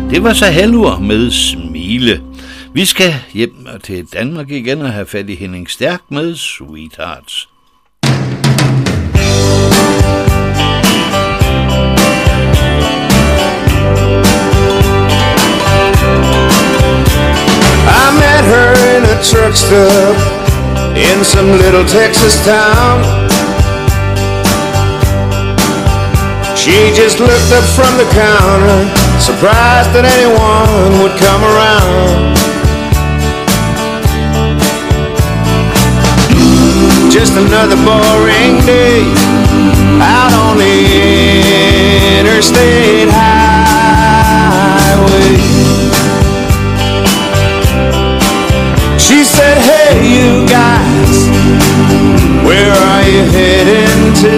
Det var så Hallur med Smile. Vi skal hjem til Danmark igen og have fat i Henning Stærk med Sweethearts. I met her in a truck stop in some little Texas town. She just looked up from the counter, surprised that anyone would come around. Just another boring day out on the interstate highway. She said, hey you guys, where are you heading to?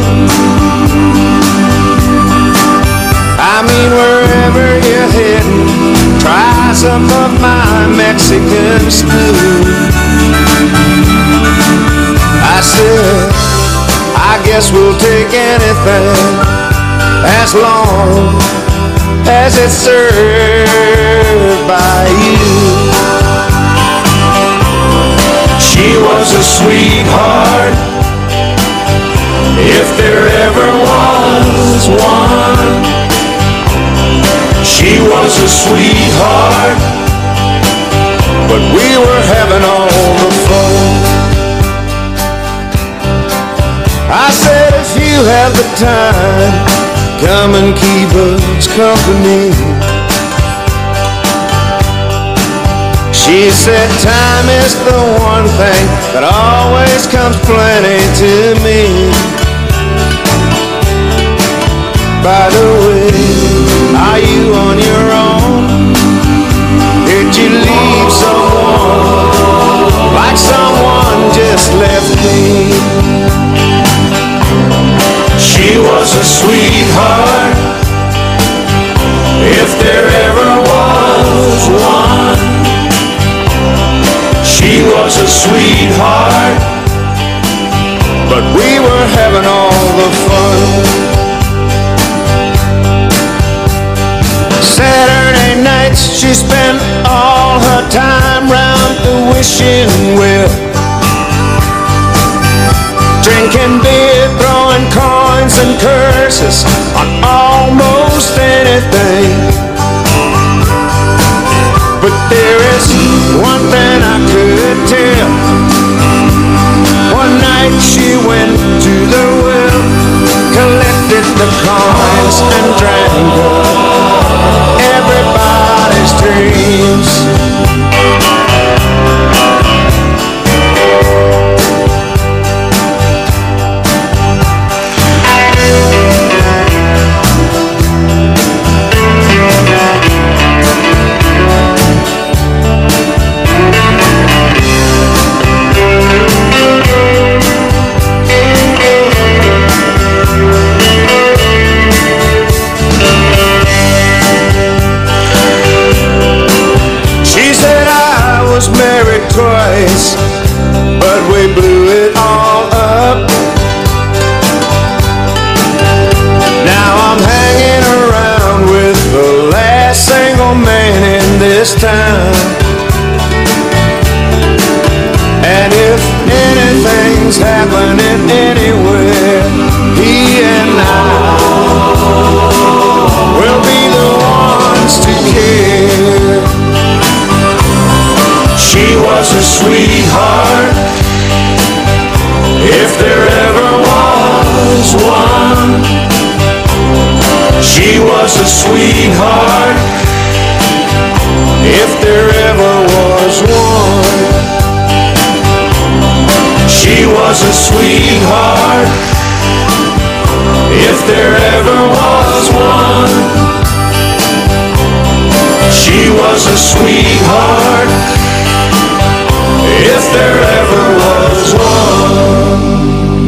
I mean wherever you're heading, try some of my Mexican stew. I said, I guess we'll take anything as long as it's served by you. She was a sweetheart, if there ever was one. She was a sweetheart, but we were having all the fun. I said, if you have the time, come and keep us company. She said, time is the one thing that always comes plenty to me. By the way, are you on your own? Did you leave someone like someone just left me? She was a sweetheart, if there ever was one. She was a sweetheart, but we were having all the fun. Saturday nights she spent all her time round the wishing well, drinking beer, throwing coins and curses on almost anything. But there is one thing I could tell. One night she went to the well, collected the coins and drank up everybody's dreams. Twice, but we blew it all up. Now I'm hanging around with the last single man in this town. And if anything's happening anywhere, he and I will be the ones to care. She was a sweetheart, if there ever was one. She was a sweetheart, if there ever was one. She was a sweetheart, if there ever was one. She was a sweetheart, if there ever was one.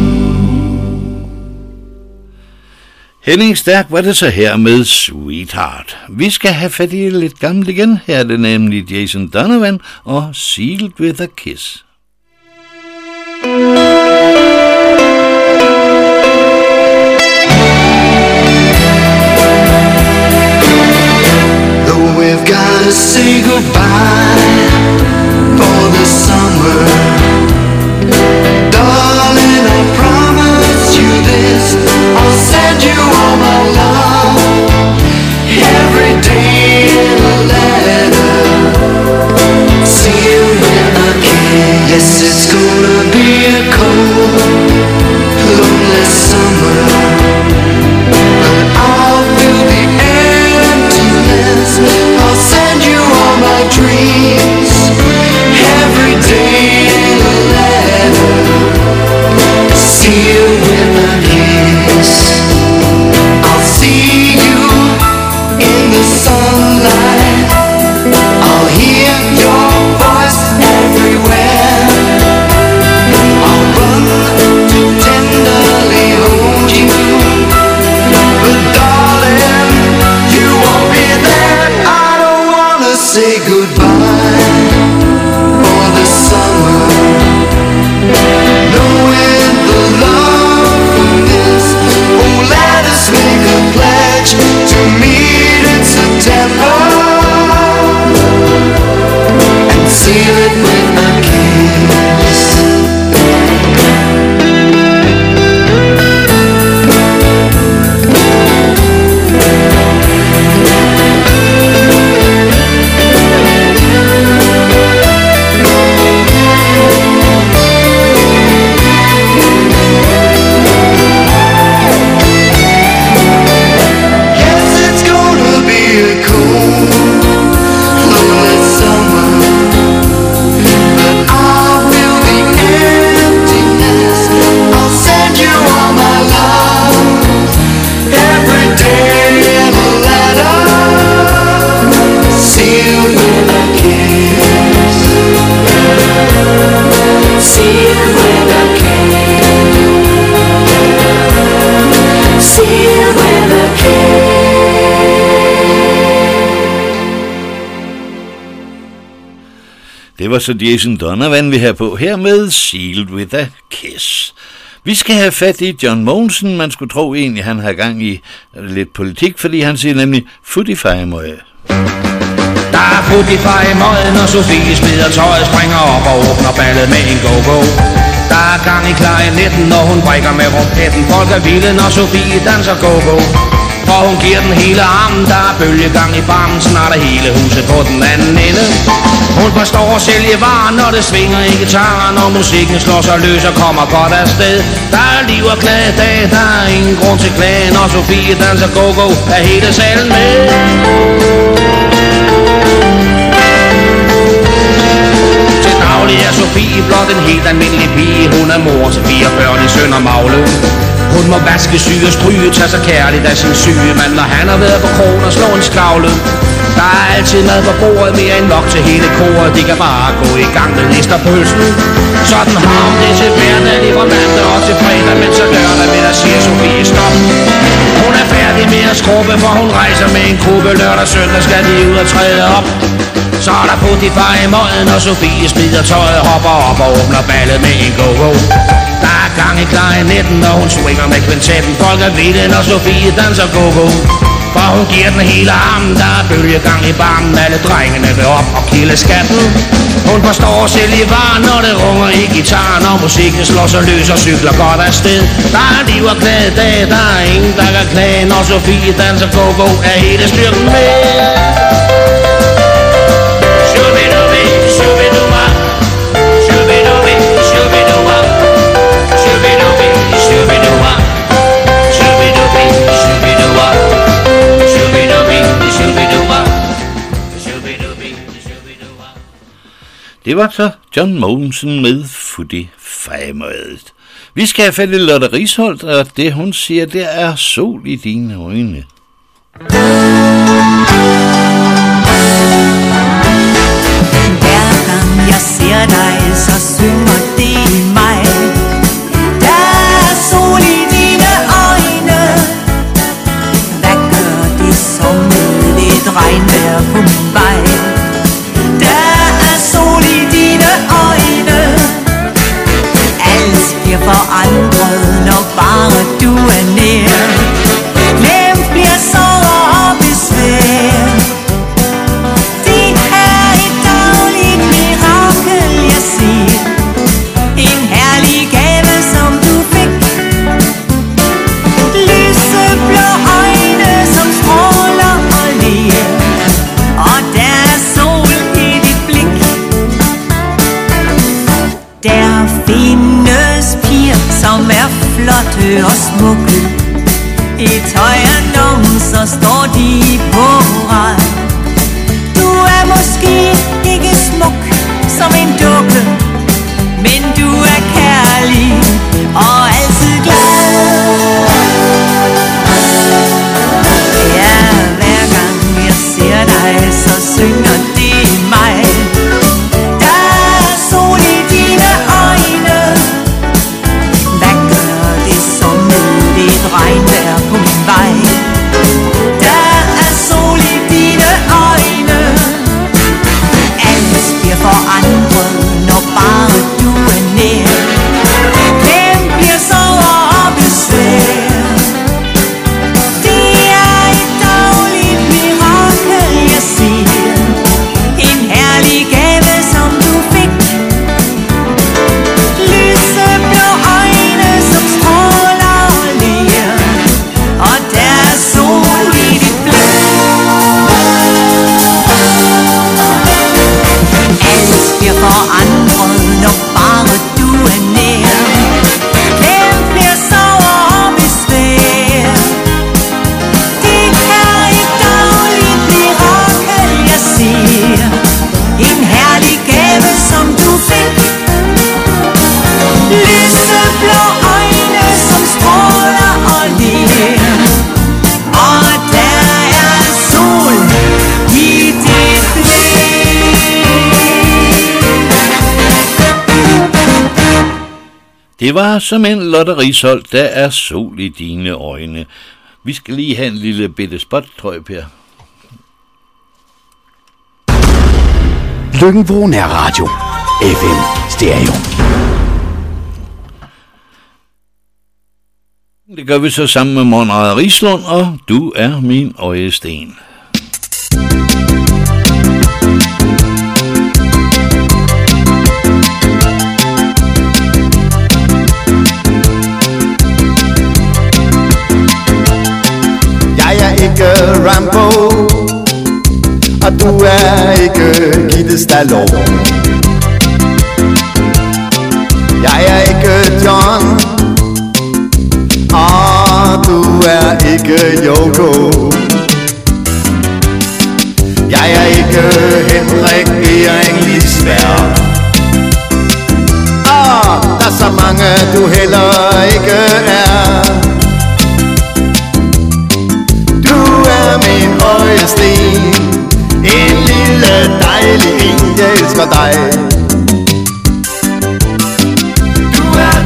Henning Stærk var det så her med Sweetheart. Vi skal have fat i lidt gammelt igen. Her er det nemlig Jason Donovan og Sealed with a Kiss. The wanna say goodbye for the summer. Darling, I promise you this, I'll send you all my love every day in a letter. See you when I can. Yes, it's gonna be a cold, lonely summer, but I'll fill the emptiness. I'll send you all my dreams every day in a letter. See you when I kiss. I'll see you in the sunlight. I'll hear your voice everywhere. I'll run to tenderly hold you, but darling, you won't be there. I don't wanna say goodbye for the summer, knowing the love from this. Oh, let us make a pledge to meet in September and seal it with a kiss. Yes, it's gonna be a cold, lonely summer, but I'll fill the emptiness. I'll send you all my love every day in a letter. See you when I kiss. See you when I kiss. See you when I kiss. Det var så Jason Donovan, vi har på her med Sealed with a Kiss. Vi skal have fat i John Mogensen. Man skulle tro egentlig, han har gang i lidt politik, fordi han siger nemlig futifejemøje. Der er futifejemøje, når Sofie smider tøjet, springer op og åbner ballet med en go-go. Der er gang i klarinetten, når hun brækker med rumpetten. Folk er vilde, når Sofie danser go-go. For hun giver den hele armen, der er bølgegang i barmen. Snart er hele huset på den anden ende. Hun forstår at sælge varer, når det svinger i gitaren. Når musikken slår sig løs og kommer godt afsted. Der er liv og glade dag, der er ingen grund til klage. Når Sofie danser go-go, er hele salen med. Til daglig er Sofie blot en helt almindelig pige. Hun er mor til 4 børn i Søndermagle. Hun må vaske, sy og stryge, tage sig kærligt af sin syge mand, når han har været på krogen og slå en skavle. Der er altid mad på bordet, mere end nok til hele koret. De kan bare gå i gang med listerpølsen. Sådan har hun det til hverdag, lige fra mandag og til fredag. Men så lørdag med der siger Sofie stop. Hun er færdig med at skrubbe, for hun rejser med en gruppe. Lørdag og søndag skal de ud og træde op. Så er der putifej i møden, og Sofie smider tøjet, hopper op og åbner ballet med en go-go. Der er gang i klarinetten, når hun swinger med kvintetten. Folk er vilde, når Sofie danser go-go. For hun giver den hele armen, der er bølgegang i barmen. Alle drengene vil op og kilde skatten. Hun forstår at sælge varer, når det runger i gitaren. Og musikken slår sig løs og cykler godt afsted. Der er liv og glade dag, der er ingen der kan klage. Når Sofie danser go-go, er hele styrken med. Shubidubi, shubiduba, shubidubi, shubiduba, shubidubi, shubiduba, shubidubi, shubiduba, shubidubi, shubiduba, shubidubi, shubiduba. Det var så John Mogensen med futifejemøjet. Vi skal have fat i Lotte Risholt, og det hun siger, det er sol i dine øjne. Jeg ser dig, så synger det i mig. Der er sol i dine øjne. Hvad gør det så med lidt regnvejr på min vej? Der er sol i dine øjne. Alt bliver forandret, når bare du er nær. Glemt bliver sorger og besvær. Der findes piger, som er flotte og smukke. I tøjannoncer står de på rad. Du er måske ikke smuk som en dukke, men du er kærlig og altid glad. Ja, hver gang jeg ser dig, så synger det mig. Der er sol i dine øjne. Hvad gør det så med lidt regnvejr på min vej? Der er sol i dine øjne. Alt bliver forandret, når bare du er nær. Hvem bliver sorger og besvær? Det er et dagligt mirakel, jeg ser. En herlig gave, som du fik. Lyseblå øjne, som stråler og ler. Og der er sol i dit blik. Alt bliver forandret, når bare du er nær. Hvem bliver sorger og besvær? Det er et dagligt mirakel, jeg ser. En herlig gave, som du fik. Lyseblå øjne, som stråler og ler. Og der er sol i dit blik. Det var som en Lotte Risholt, der er sol i dine øjne. Vi skal lige have en lille bitte spot, tror jeg, Per. Lykken nær radio. FM Stereo. Det gør vi så sammen med Monrad Rislund, og Du er min øjesten. Jeg er ikke Rambo, og du er ikke Gitte Stallone. Jeg er ikke John, og du er ikke Yoko. Jeg er ikke Henrik Bering Lisberg, og der er så mange du heller ikke er. Du er min øjesten, en lille dejlig en, jeg elsker dig. Du er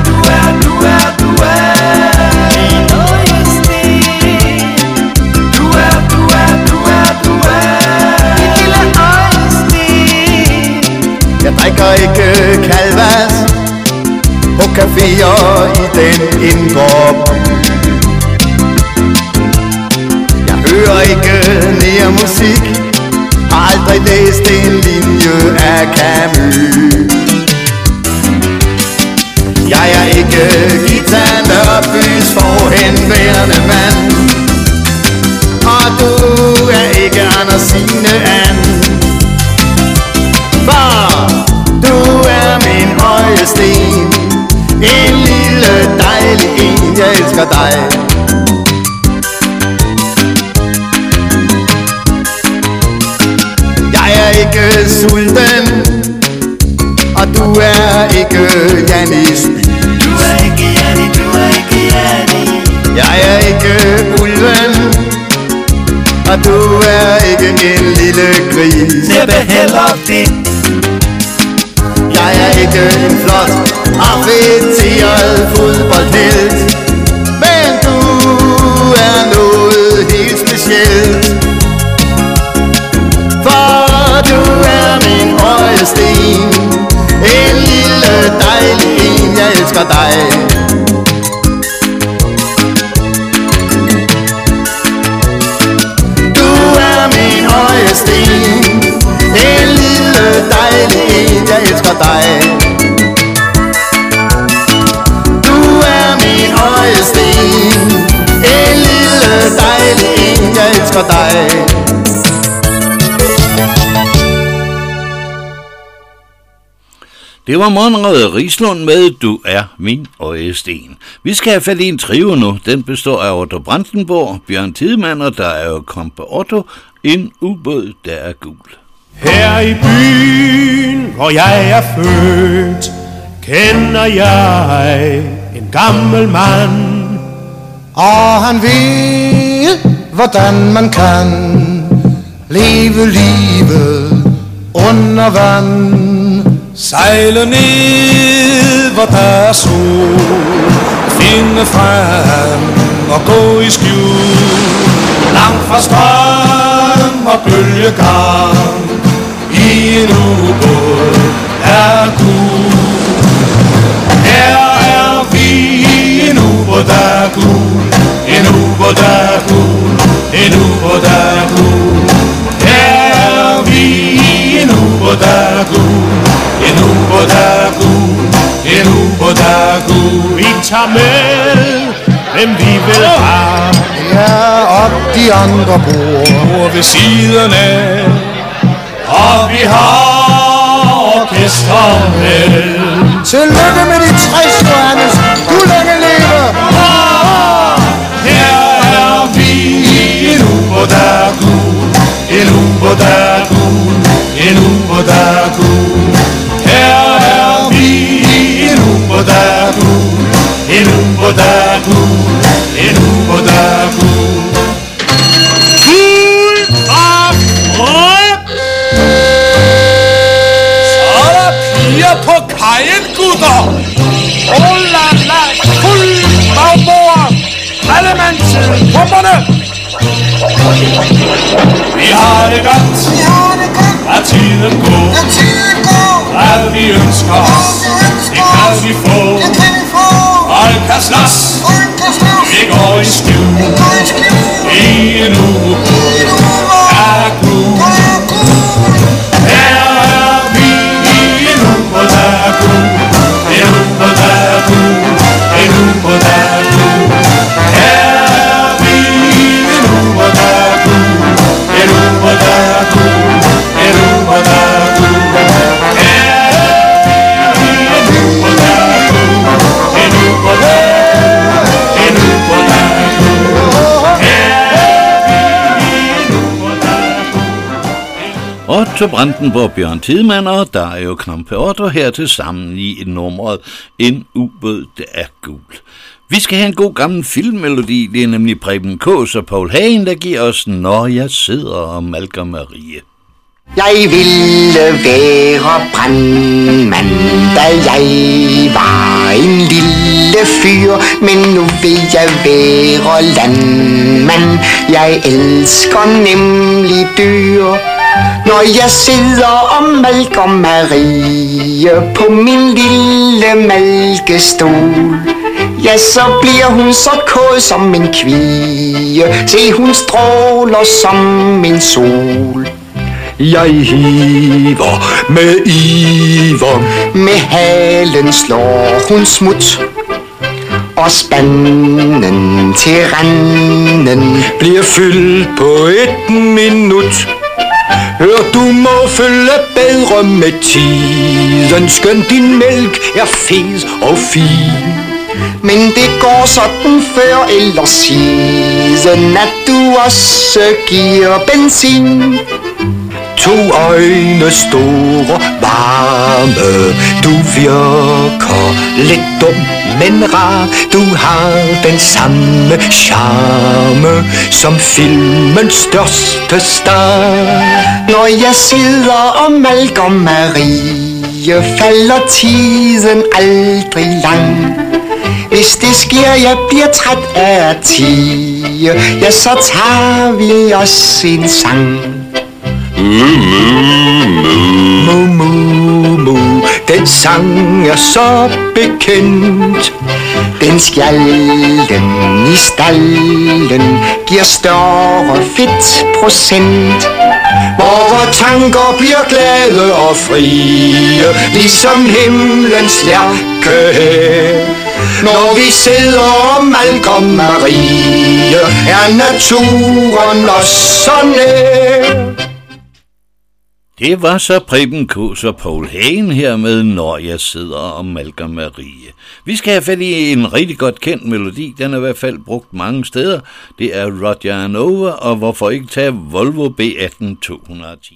min øjesten. Du er min lille øjesten. Jeg drikker ikke kalvas på caféer i den indre by. Jeg hører ikke mere musik, har aldrig læst en linje af Camus. Jeg er ikke Gita Nørbys forhenværende mand, og du er ikke Andersine And. For du er min øjesten, en lille dejlig en, jeg elsker dig. Jeg er ikke sulten, og du er ikke Janis By. Du er ikke Janni, du er ikke Janni. Jeg er ikke ulven, og du er ikke en lille gris. Næppe heller det. Jeg er ikke en flot, affetteret fodboldhelt, men du er noget helt specielt. For du er min øjesten, en lille dejlig en, jeg elsker dig. Du er min øjesten, en lille dejlig en, jeg elsker dig. Du er min øjesten, en lille dejlig en, jeg elsker dig. Det var Monrad Rislund med Du er min øjesten. Vi skal have fat i en trio nu. Den består af Otto Brandenborg, Bjørn Tidemand, og der er jo Kompe Otto, en ubåd, der er gul. Her i byen, hvor jeg er født, kender jeg en gammel mand. Og han ved, hvordan man kan leve livet under vand. Sejle ned, hvor der er sol, finde frem og gå i skjul. Langt fra strøm og bølgegang, i en ubåd er gul. Her er vi, en ubåd der er gul, en ubåd der er gul, en ubåd der er gul. Her er vi, en ubåd der er gul, en ubåd der er gul, en ubåd der er gul. Vi tager med, hvem vi vil have. Ja, og de andre bor ved siden af, og vi har orkester med. Tillykke med de 60, Johannes. Du længe leve. Her er vi, en ubåd der er gul, en ubåd der er gul, en ubåd der er gul. Her er vi, en ubåd der er gul, en ubåd der er gul, en ubåd der er gul. Fuld og rød! Så er der piger på kajen, gutter! Oh la la, fuld bagbord! Rellemandtid, pumperne! Vi har det godt, at tiden går, hvad vi ønsker os, det kan vi få. Folk kan slås, vi går i skjul, i en ubåd er gul. Her er vi, en ubåd der er gul, en ubåd der er gul, en ubåd der er gul. Her er vi, en ubåd der er gul, en ubåd der er gul, en ubåd der er gul. Her er vi, en ubåd der er gul, en ubåd der er gul, en ubåd der er gul. Her er vi, en ubåd der er gul. Otto Brandenborg, Bjørn Tidemand, og der er jo Kompe Otto her til sammen i et nummeret En ubåd, der er gul. Vi skal have en god gammel filmmelodi, det er nemlig Preben Kaas og Paul Hagen, der giver os Når jeg sidder og malker Marie. Jeg ville være brandmand, da jeg var en lille fyr, men nu vil jeg være landmand. Jeg elsker nemlig dyr. Når jeg sidder og malker Marie på min lille malkestol, ja, så bliver hun så kåd som en kvie. Se, hun stråler som en sol. Jeg hiver med iver, med halen slår hun smut, og spanden til randen bliver fyldt på et minut. Hør, du må følge bedre med tiden, skønt din mælk er fed og fin. Men det går sådan før eller siden, at du også giver benzin. To øjne store, varme, du virker lidt dum, men rar. Du har den samme charme som filmens største star. Når jeg sidder og malker Marie, falder tiden aldrig lang. Hvis det sker, jeg bliver træt af at tie, ja, så tager vi os en sang. Mu, mu, mu, den sang er så bekendt. Den skjalden i stallen giver større fedtprocent. Vore tanker bliver glade og frie, ligesom himlens lærke her. Når vi sidder og malker Marie, er naturen os så nær. Det var så Preben Kaas og Paul Hagen her med Når jeg sidder og malker Marie. Vi skal have fat i en rigtig godt kendt melodi. Den er i hvert fald brugt mange steder. Det er Roger and Over, og hvorfor ikke tage Volvo B18 210.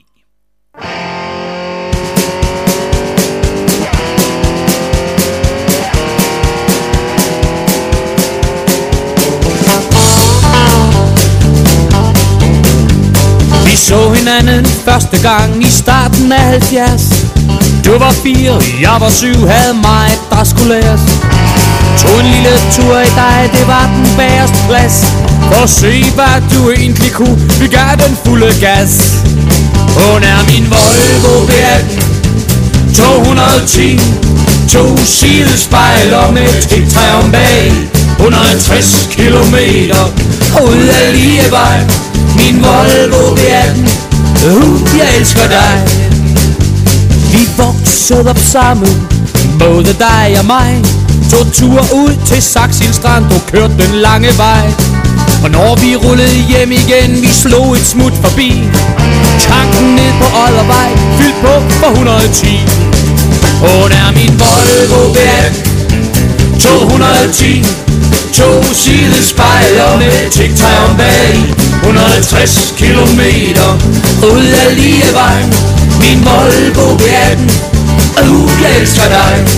Vi så hinanden første gang i starten af 70. Du var 4, jeg var 7, havde mig, der skulle læres. Tog en lille tur i dig, det var den bagerste plads. For at se, hvad du egentlig kunne, vi gav den fulde gas. Hun er min Volvo B18 210, 2 sidespejler med tigtræ om bag. 160 kilometer ud af Lievej. Min Volvo B18, jeg elsker dig. Vi voksede op sammen, både dig og mig. Tog tur ud til Saxil Strand og kørte den lange vej. Og når vi rullede hjem igen, vi slog et smut forbi tanken ned på Oddervej, fyldt på for 110. Hun er min Volvo B18 210, 2 sidespejler med tigtræ om bag. 160 kilometer ud af Lievej. Min Volvo B18, jeg elsker dig.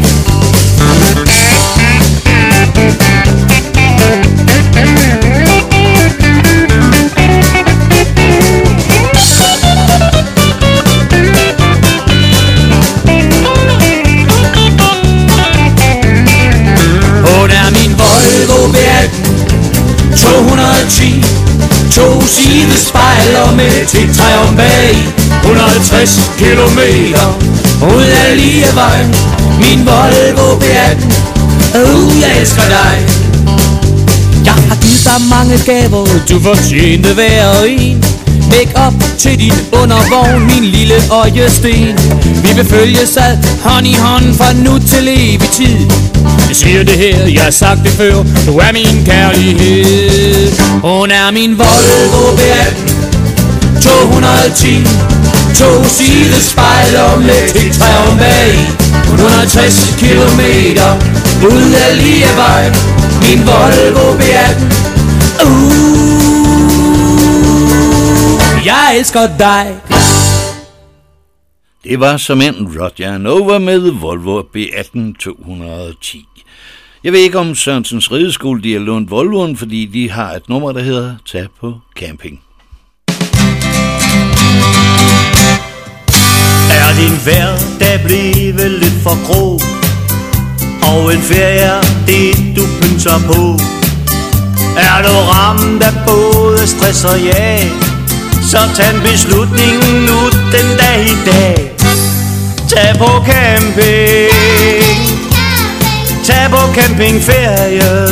Hun er min Volvo B18 210, 2 sidespejler med tigtræ om bag. 150 kilometer ud af Lievej. Min Volvo B18, jeg elsker dig. Jeg har givet dig mange gaver, du fortjente hver en. Make up til din undervogn, min lille øjesten. Vi vil følges ad hånd i hånd fra nu til evig tid. Jeg siger det her, jeg har sagt det før, du er min kærlighed. Hun er min Volvo B18 210, 2 sidespejler med tigtræ om bag. 160 kilometer ud af Lievej. Min Volvo B18, jeg elsker dig. Det var som en Roger and Over med Volvo B18 210. Jeg ved ikke om Sørensens Rideskole de har lånt Volvoen, fordi de har et nummer, der hedder Tag på camping. Er din hverdag blevet lidt for grå, og en ferie det du pynser på? Er du ramt af både stress og jag, så tag en beslutning nu den dag i dag. Tag på camping, tag på campingferie.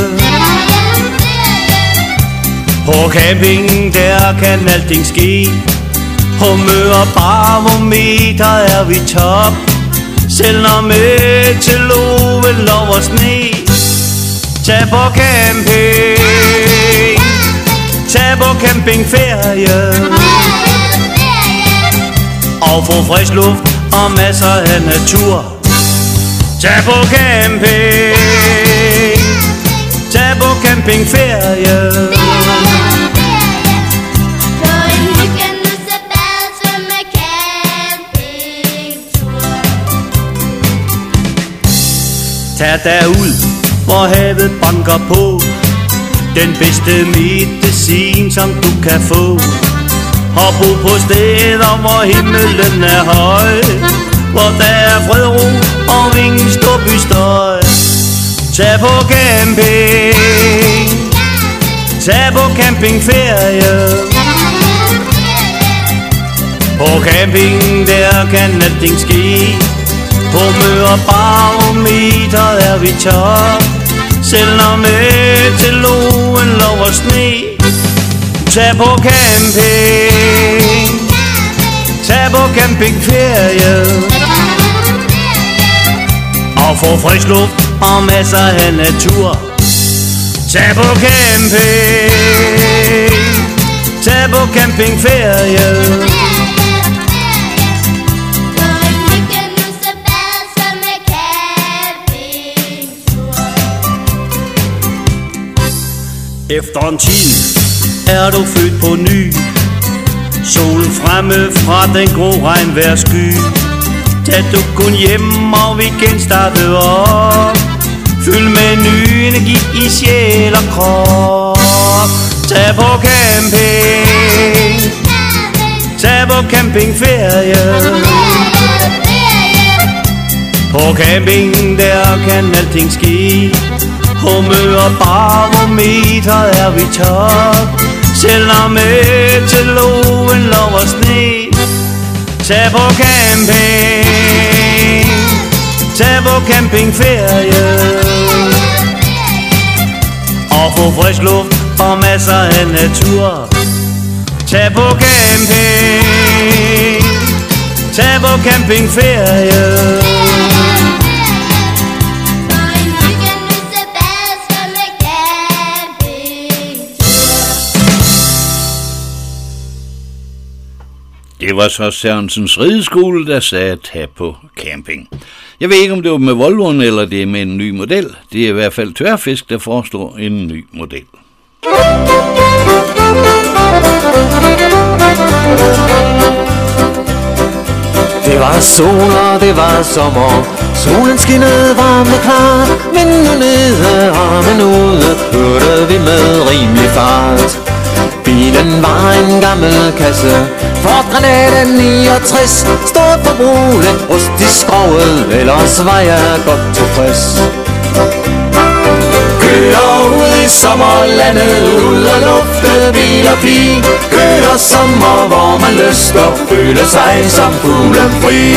På camping der kan alting ske. Humør og barometer er vi top. Selv når med til loven over sne. Tag på camping, tag på campingferie. Og få frisk luft og masser af natur. Tag på camping, tag på campingferie. Tag derud, hvor havet banker på. Den bedste medicin, som du kan få. Og bo på steder, hvor himmelen er høj. Hvor der er fred og ro og ingen storbystøj. Tag på camping, tag på campingferie. På camping, der kan alting ske. Humør og barometer er vi top. Selv når med til loven over sne. Tag på camping, tag på campingferie. Og få frisk luft og masser af natur. Tag på camping, tag på campingferie. Efter en tid er du født på ny. Solen fremme fra den grå regnvejrsky. Tag du kun hjem og vi genstarter op. Fyld med ny energi i sjæl og krop. Tag på camping. Tag på campingferie. På camping der kan alting ske. Humør barometeret er vi top. Selvom meteorologen lover sne. Tag på camping. Tag på campingferie. Og få frisk luft og masser af natur. Tag på camping. Tag på campingferie. Det var så Sørensens Rideskole, der sagde tag på camping. Jeg ved ikke, om det var med Volvoen, eller det er med en ny model. Det er i hvert fald Tørfisk, der foreslår en ny model. Det var sol, og det var sommer. Solen skinnede varm og klar. Vinden nede, armen ude, hørte vi med rimelig fart. Bilen var en gammel kasse Ford Granada 69. Stod på broen, rust i skroget, ellers var jeg godt tilfreds. Kører ud i sommerlandet, ud og lufte bil og pige. Kører sommer, hvor man lyster, føler sig som fuglen fri.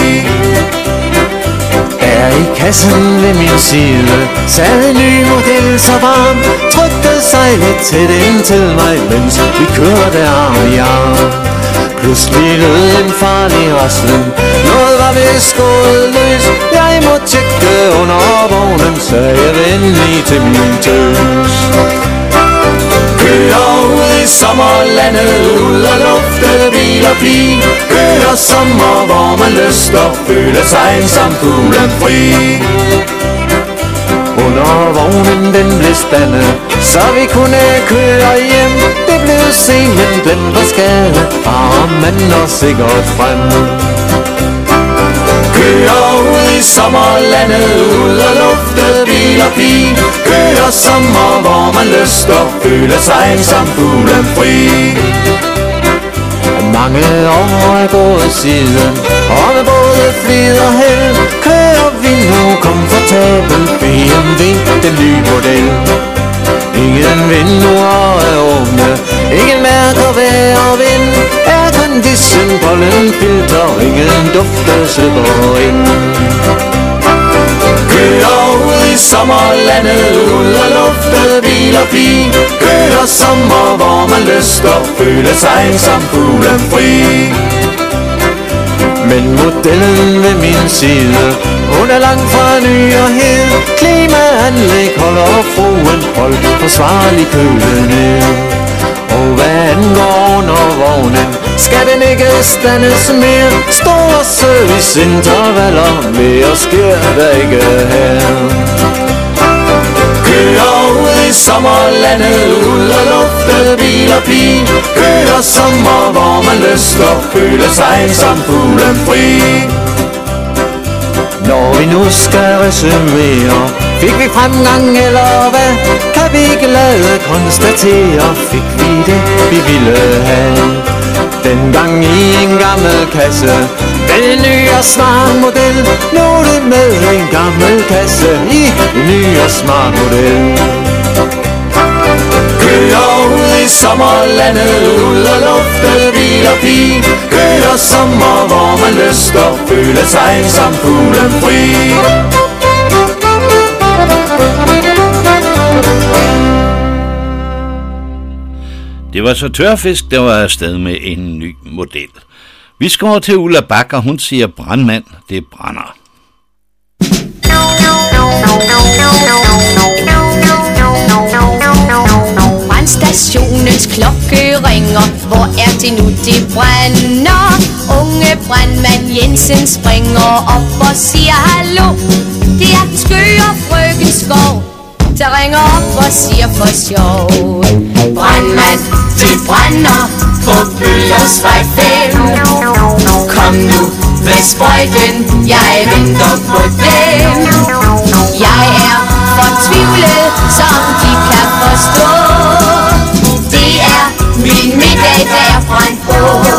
Der i kassen ved min side sad en ny model så varm. Trykte sig lidt tæt ind til mig, mens vi kørte arm i arm. Pludselig lød en farlig raslen. Noget var vist gået løs. Jeg må tjekke under vognen, sagde jeg venlig til min tøs. Kører ud i sommerlandet, ud og lufte bil og pige. Kører sommer, hvor man lyster, føler sig som fuglen fri. Under vognen den blev spændet, så vi kunne køre hjem. Det blev sent, men glemt var skade, og man når sikkert frem. Kører ud i sommerlandet, ud og lufte bil og pige. Kører sommer, hvor man lyster, føler sig som fuglen fri. Mange år er gået siden, og med både flid og held kører vi nu komfortabelt BMW, den nye model. Ingen vinduer er åbne, ingen mærker vejr og vind. Aircondition, pollenfilter, ingen dufte slipper ind. Kører ud i sommerlandet, ud og lufte bil og pige. Kører sommer, hvor man lyster, føler sig som fuglen fri. Men modellen ved min side, hun er langt fra ny og hed. Klimaanlæg holder fruen holdt forsvarlig køle ned. Og hvad angår under vognen, skal den ikke standes mere. Store serviceintervaller, mere sker der ikke her. Kører ud i sommerlandet, ud og lufte bil og pige. Kører sommer, hvor man lyster, føler sig som fuglen fri. Når vi nu skal resumere, fik vi fremgang eller hvad? Kan vi glade konstatere, fik vi det vi ville have. Dengang i en gammel kasse, en ny og smart model. Nu er det med en gammel kasse i en ny og smart model. Kører ud i sommerlandet, ud og lufte bil og pige. Kører sommer, hvor man lyster, føler sig som fuglen fri. Det var så Tørfisk, der var afsted med en ny model. Vi skal over til Ulla Bak, og hun siger brandmand, det brænder. Brandstationens klokke ringer, hvor er det nu det brænder? Unge brandmand Jensen springer op og siger hallo. Det er den skøre frøken Skov, der ringer op og siger for sjov. det brænder på Bøllersvej 5. Kom nu med sprøjten, jeg venter på dem. Jeg er fortvivlet, som de kan forstå. Det er min middag, der er brændt på.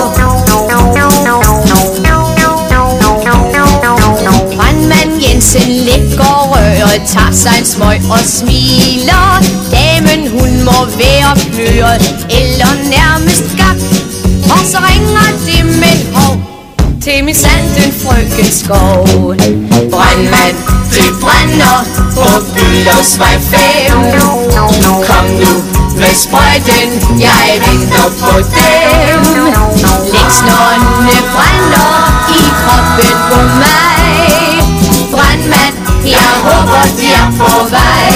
Brandmand Jensen lægger røret, tager sig en smøg og smiler. Damen hun må være pløret, eller nærmest gak. Og så ringer det med hov til min sanden frøken Skov. Brandmand, det brænder på Bøllersvej 5. Kom nu med sprøjten, jeg venter på dem. Lægsnårene brænder i kroppen på mig. Brandmand, jeg håber de er på vej.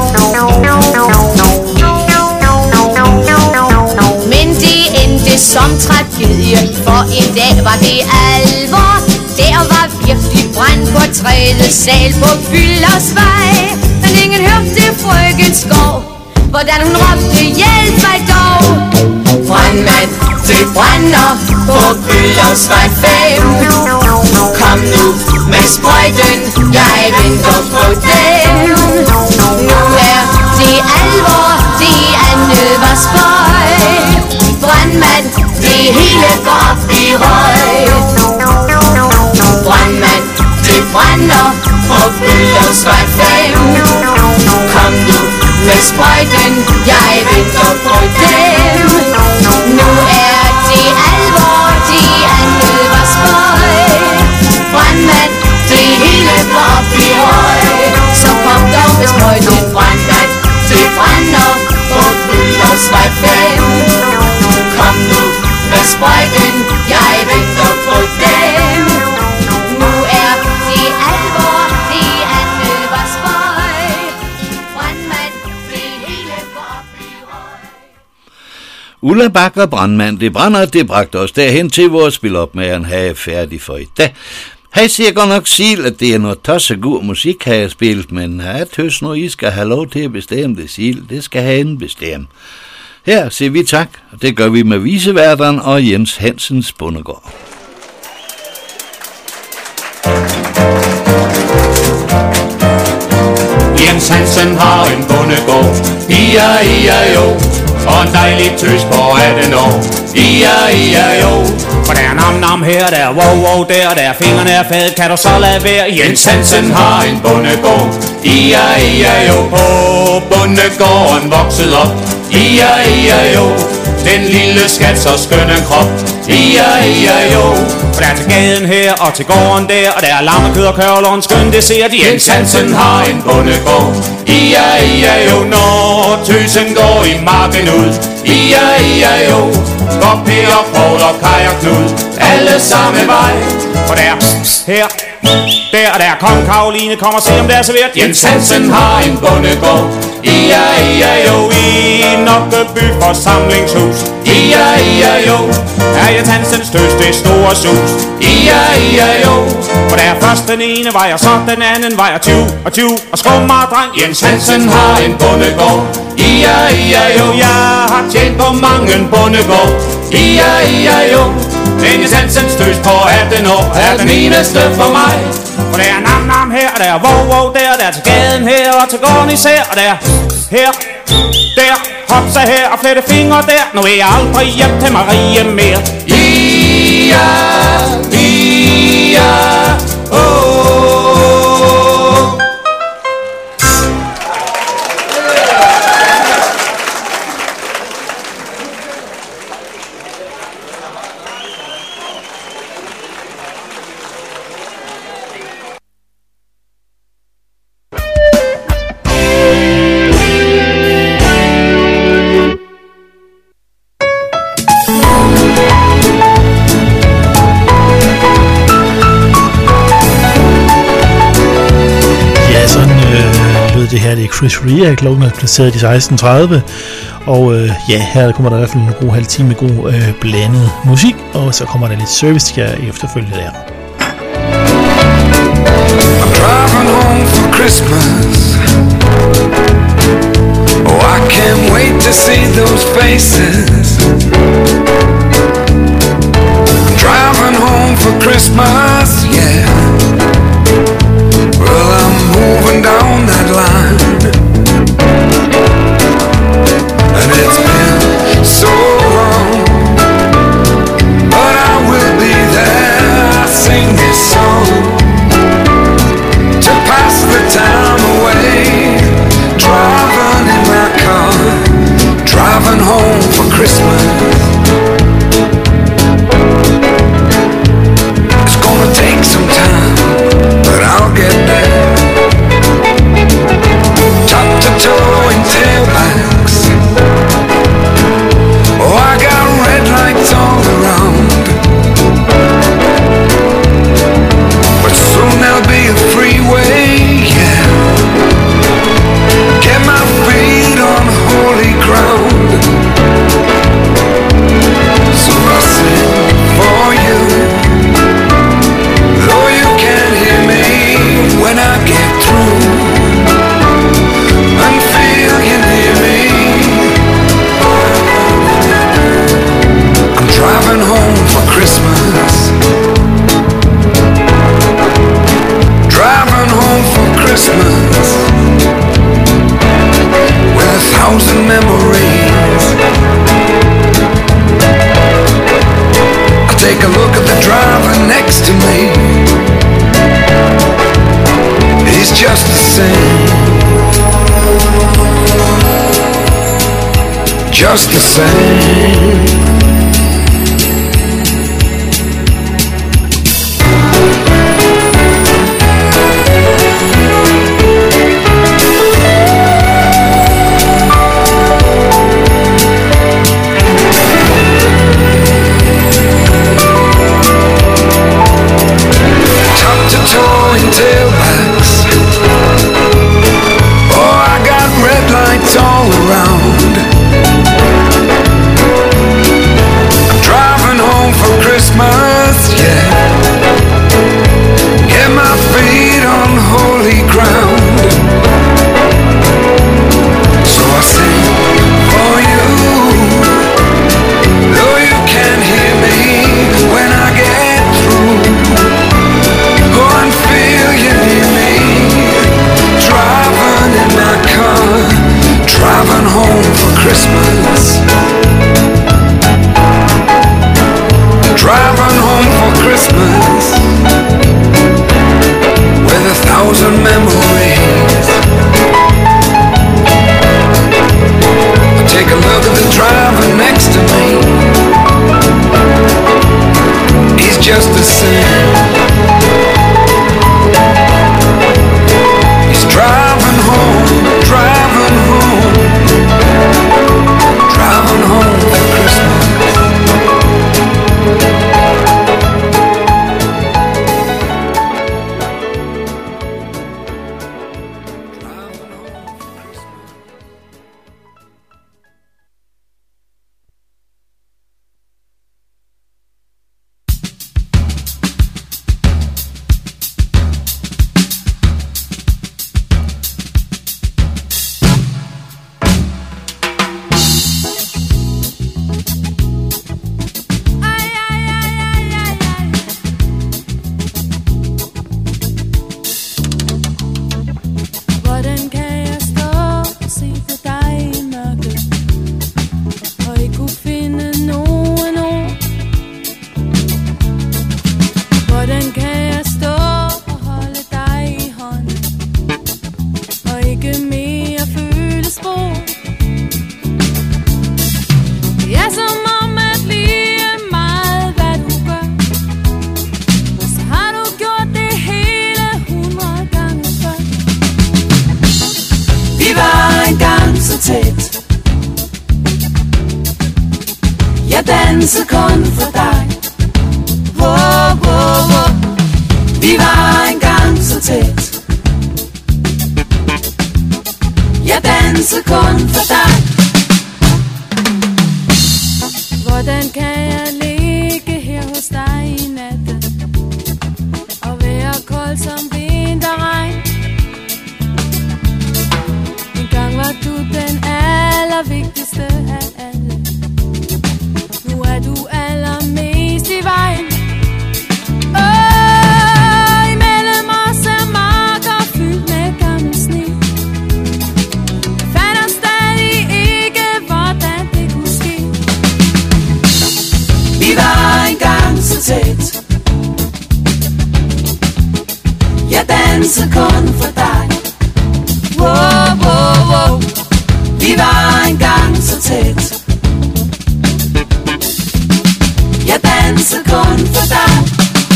Men det endte som tragedie, for en dag var det alvor. Der var virkelig brand på 3. sal på Bøllersvej. Men ingen hørte frøken Skov, hvordan hun råbte hjælp mig dog. Brandmand, det brænder på Bøllersvej 5. Kom nu med sprøjten, jeg venter på dem. Nu er det alvor, det andet var spøj. Brandmand, det hele går op i røg. Brandmand, det brænder på Bøllersvej 5. Kom nu med sprøjten, jeg venter på dem. Nu er det alvor, det andet var spøj. Brandmand, det hele går op i røg. Så kom dog med sprøjten, brandmand, det brænder på Bøllersvej 5. Kom nu med sprøjten, jeg venter på dem. Nu er det alvor, det andet var spøj. Brandmand, det hele går op i røg. Ulla Bak og Brandmand, det brænder, det bragte os derhen til, hvor spilopmageren havde færdig for i dag. Han siger godt nok Sil, at det er noget tossegod musik, har jeg spillet, men jeg tøs nu, I skal have lov til at bestemme det, Sil. Det skal han bestemme. Her siger vi tak, og det gør vi med viseværteren og Jens Hansens Bondegård. Jens Hansen har en bondegård, jo, og en dejlig tøs på 18 år, jo. For der er nam her, der er wow der, der er fingrene er fad, kan du så lade være? Jens Hansen har en bondegård, jo, på bondegården vokset op, jo. Den lille skat så skøn en krop, jo. For der er til gaden her og til gården der, og der er lammekød og kørl og en skøn dessert. Jens Hansen har en bondegård, jo. Når tøsen går i marken ud, jo. Går Per og Poul og Kaj og Knud, alle samme vej. For der her, der og der kom Karoline, kom og se om der er serveret. Jens Hansen har en bondegård, jo. I Nokkeby forsamlingshus, jo. er Jens Hansens tøs det store sus. jo. For der er først den ene vej, og så den anden vej, og 20 og skummer-dreng. Jens Hansen har en bondegård, jo. Jeg har tjent på mange bondegård, jo. Men Jens Hansens tøs på 18 år er den eneste for mig. For der er nam her, og der er wow der er til gaden her, og til gården især, og der er her, der, hopsa her, og flette fingre der. Nu er jeg aldrig hjem til Marie mere. Det her det er Chris Rea, klokken er placeret i 16:30, og her kommer der i hvert fald en god halv time god blandet musik, og så kommer der lidt service til jer efterfølgende der. I'm driving home for Christmas. Oh, I can't wait to see those faces. I'm driving home for Christmas, yeah. Well, I'm moving down that line, and it's been so long, but I will be there. I sing this song to pass the time away, driving in my car, driving home for Christmas. It's gonna take some time, but I'll get there. Top to toe in tailbacks. Oh, I got red lights all around, but soon there'll be a freeway, yeah. Get my feet on holy ground. So I sing for you, though you can't hear me when I get through, and feel you near me. I'm driving home for Christmas, driving home for Christmas, with 1,000 memories. I take a look at the driver next to me. He's just the same, just the same. Tailbacks. Oh, I got red lights all around. I'm driving home for Christmas, yeah. Get my feet on holy ground. So I sing for you, though you can't hear me when I get through. Go and feel you near me, driving in my car, driving home for Christmas, driving home for Christmas, with 1,000 memories. I take a look at the driver next to me. He's just the same. Driving home, driving home, driving home for Christmas. danse kun for dig. Wow, wow, wow. Vi var engang så tæt. Jeg danser kun for dig. Hvordan kan jeg ligge her hos dig i natten og være kold som vinterregn? En gang var du den allervigtigste af alle. Nu er du allermest i vejen. Imellem os er marker fyldt med gammel sne. Fatter stadig ikke, hvordan det kunne ske. Vi var engang så tæt. Jeg dansede kun for dig. Wow, wow, wow. Vi var engang så tæt. Jeg dansede kun for dig.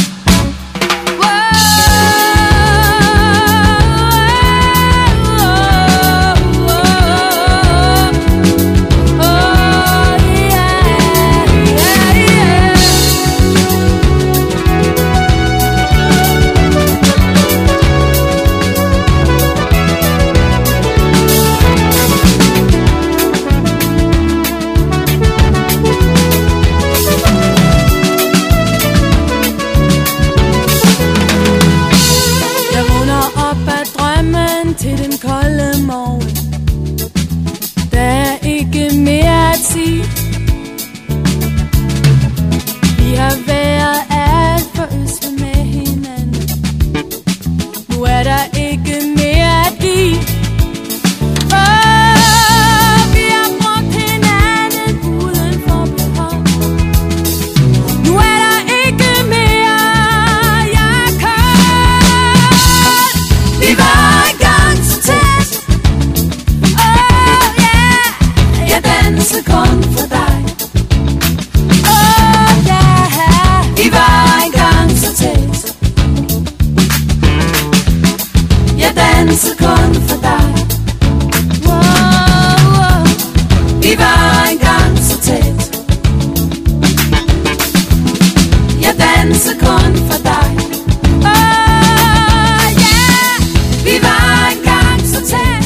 Til den kolde morgen. Der er ikke mere at sige. Vi har været alt for øsle med hinanden. Nu er der ikke mere at give. Vi har brugt hinanden uden for behov. Nu er der ikke mere, jeg kan. Vi var kun for dig. Oh yeah. Vi var engang så tæt. Jeg dansede kun for dig. Wow, wow. Vi var engang så tæt. Jeg dansede kun for dig. Oh yeah. Vi var engang så tæt.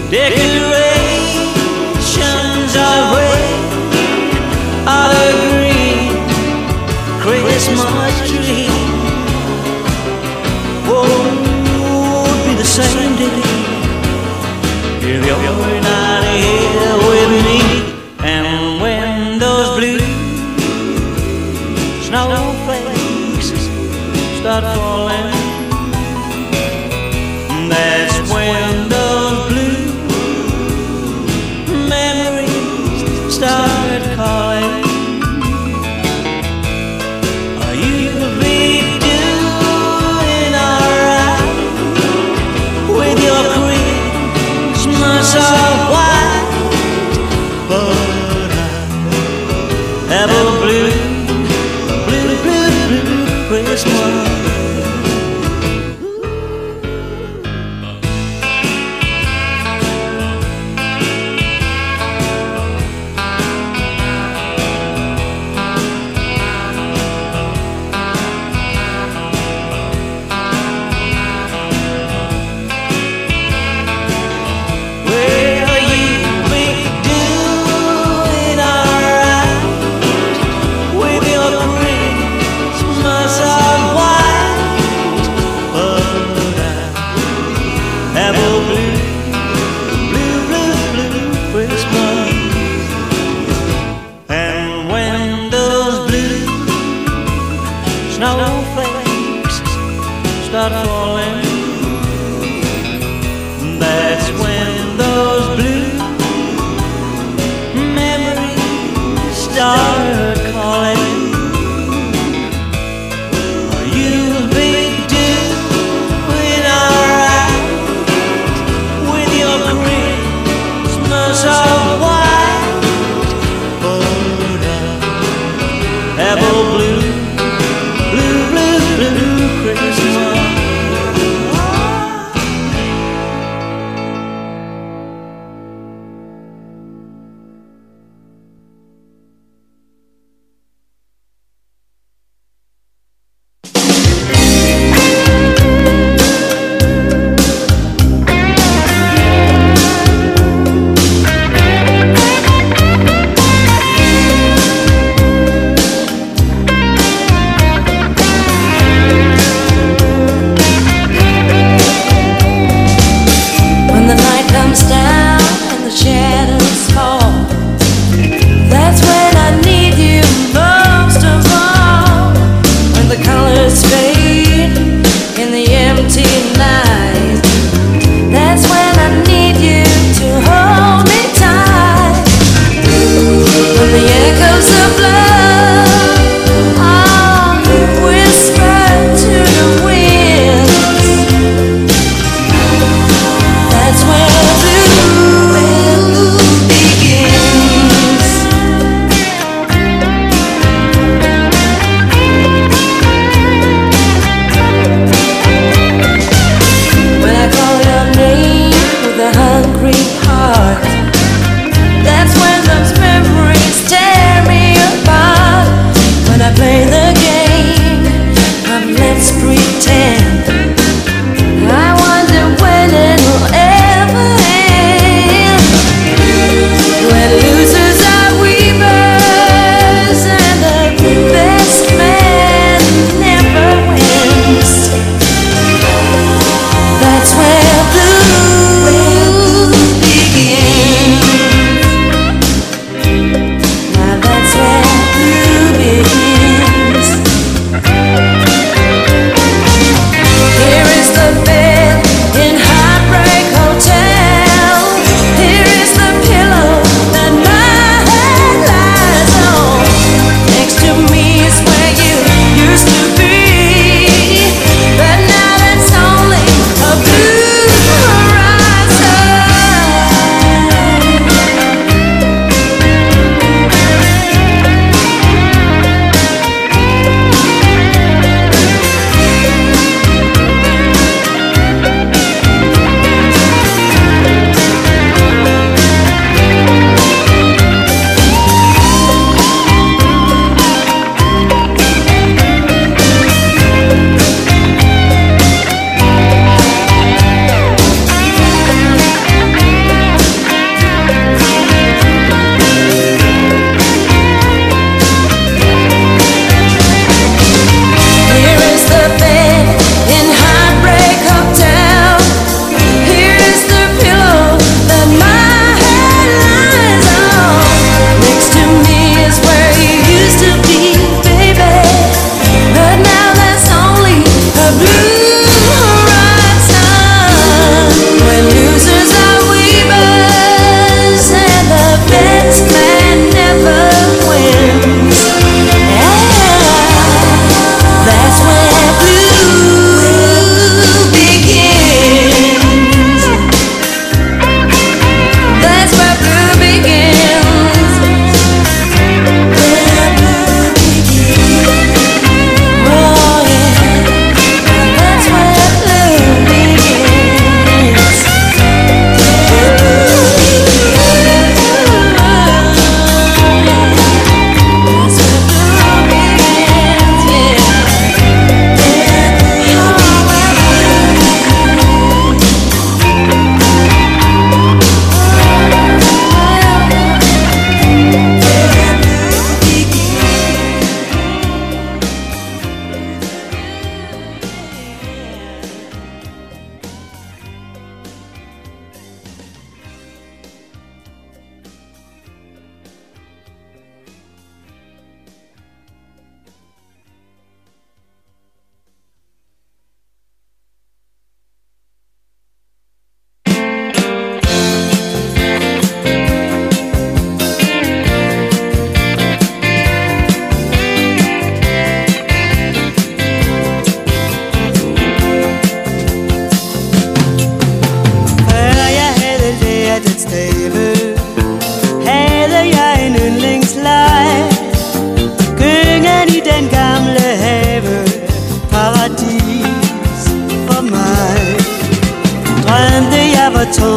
decorations of red are a green Christmas tree. Won't be the same day if you're not here with me. And when those blue snowflakes start falling, that's when those blue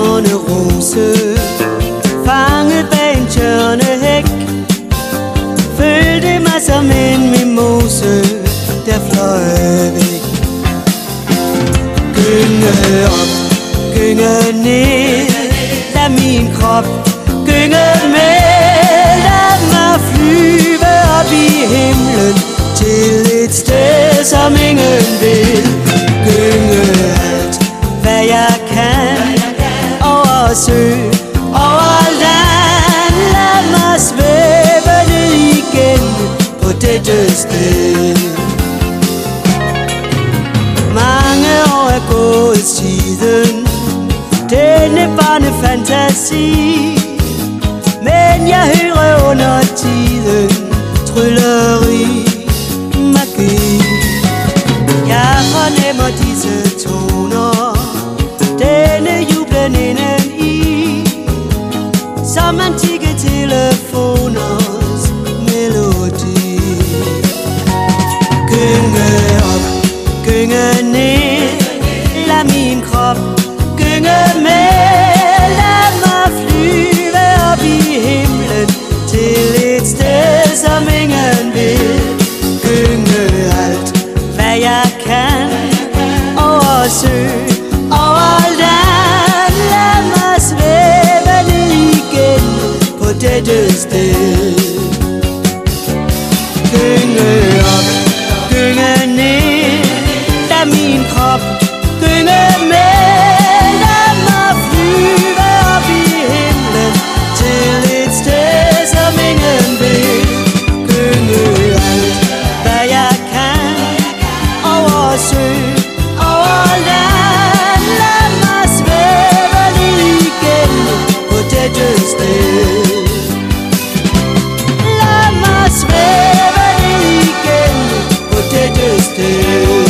tornerose, fanget bag en tjørnehæk. Følte mig som en mimose, der fløj væk. Gynge op, gynge ned, lad min krop gynge med. Lad mig flyve op i himlen til et sted, som ingen vil. Gynge alt, hvad jeg kan, over sø, over land. Lad mig svæve ned igen på dette sted. Mange år er gået siden denne barnefantasi, men jeg hører under tiden trylleri, magi. Jeg fornemmer disse toner, denne jublen indeni, som antikke telefoners melodi. Gynge op, gynge ned, lad min krop gynge med. Lad mig flyve op i himlen til et sted, som ingen vil. Gynge alt, hvad jeg kan, over sø, over land. Lad mig svæve ned igen på dette sted. Gynge op, gynge ned, lad min krop gynge med. Lad mig flyve op i himlen til et sted, som ingen vil. Gynge alt, hvad jeg kan, over sø, over land. Lad mig svæve ned igen på dette sted. Lad mig svæve ned igen på dette sted.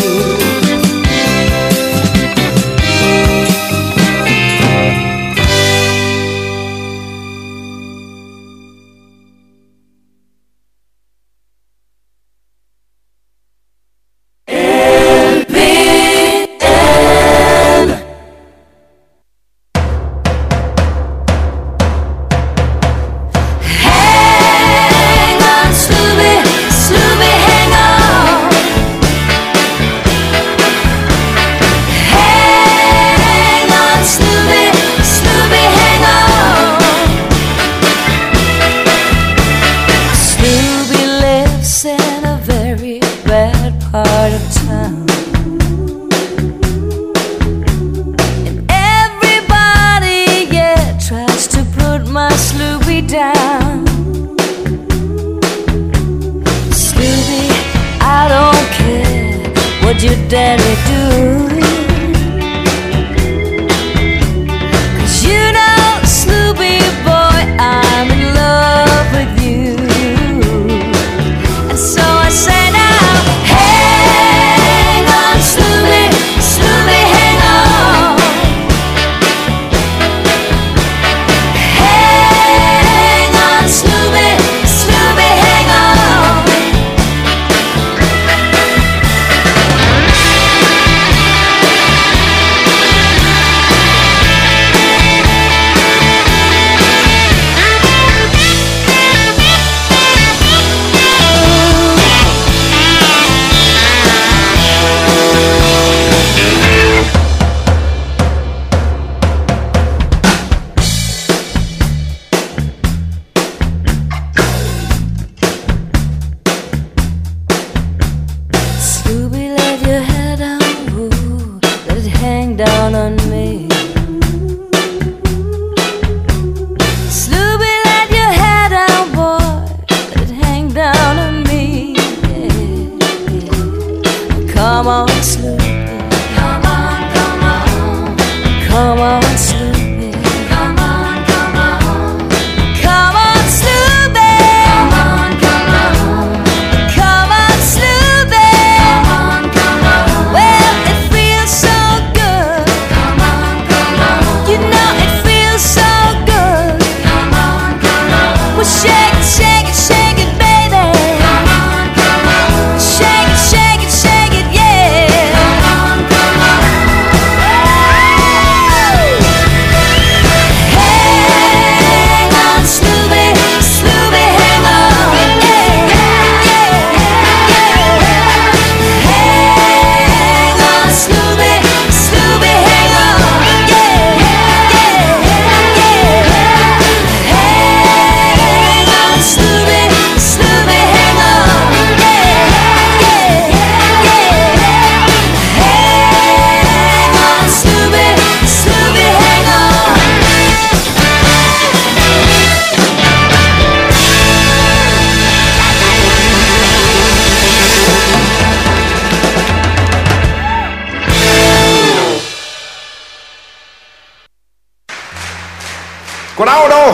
Goddag dog.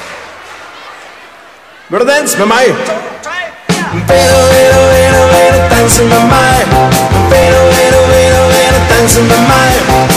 Vil du danse med mig? Vil du danse med mig? Vil du danse med mig?